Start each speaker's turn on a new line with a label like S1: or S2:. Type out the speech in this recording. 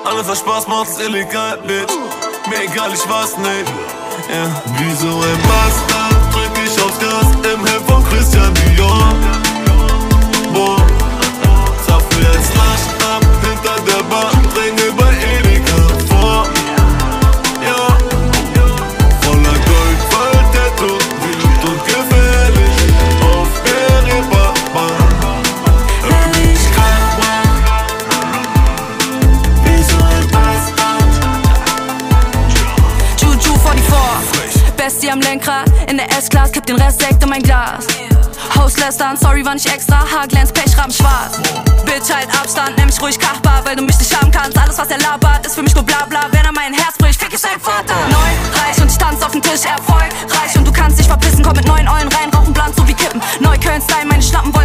S1: Alles was Spaß macht ist illegal, bitch. Mir egal, ich weiß nicht, yeah. Wie so ein Bastard drück ich aufs Gas im Hemd von Christian Dior. Boah, zapfe jetzt Lasch ab hinter der Bar, dringe bei Edeka vor. Ja, voller Gold, Tattoo, wild und gefährlich auf Berry-Baba. Wie so ein Bastard.
S2: Juju 44, Bestie am Lenkrad, in der S-Class, kipp den Rest Sekt in mein Glas. Host lästern, sorry war nicht extra, Haarglänz, Pechraben schwarz. Bitch, halt Abstand, nenn mich ruhig Kachbar, weil du mich nicht haben kannst. Alles was er labert, ist für mich nur Blabla. Wenn er mein Herz bricht, fick ich seinen Vater. Neu, reich und ich tanz auf den Tisch, erfolgreich. Und du kannst dich verpissen, komm mit 9 Eulen rein, rauchen blunt so wie Kippen. Neukölln-Style, meine Schnappen